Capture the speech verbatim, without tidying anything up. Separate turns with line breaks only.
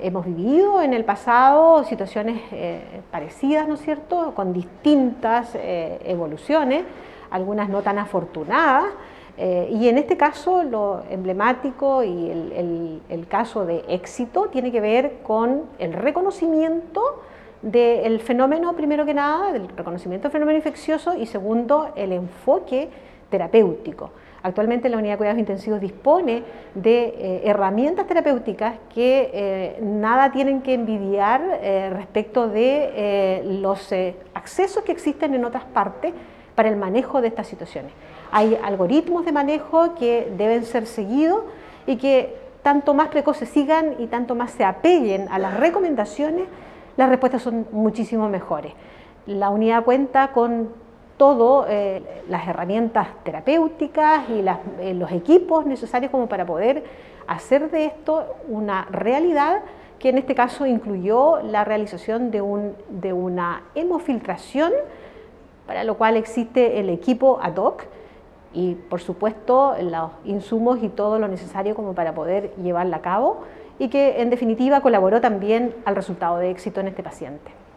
hemos vivido en el pasado situaciones eh, parecidas, ¿no es cierto?, con distintas eh, evoluciones, algunas no tan afortunadas, eh, y en este caso lo emblemático y el, el, el caso de éxito tiene que ver con el reconocimiento del fenómeno, primero que nada, del reconocimiento del fenómeno infeccioso, y segundo, el enfoque terapéutico. Actualmente la unidad de cuidados intensivos dispone de eh, herramientas terapéuticas que eh, nada tienen que envidiar eh, respecto de eh, los eh, accesos que existen en otras partes para el manejo de estas situaciones. Hay algoritmos de manejo que deben ser seguidos y que tanto más precoces sigan y tanto más se apeguen a las recomendaciones, las respuestas son muchísimo mejores. La unidad cuenta con todo, eh, las herramientas terapéuticas y las, eh, los equipos necesarios como para poder hacer de esto una realidad, que en este caso incluyó la realización de, un, de una hemofiltración, para lo cual existe el equipo ad hoc y por supuesto los insumos y todo lo necesario como para poder llevarla a cabo, y que en definitiva colaboró también al resultado de éxito en este paciente.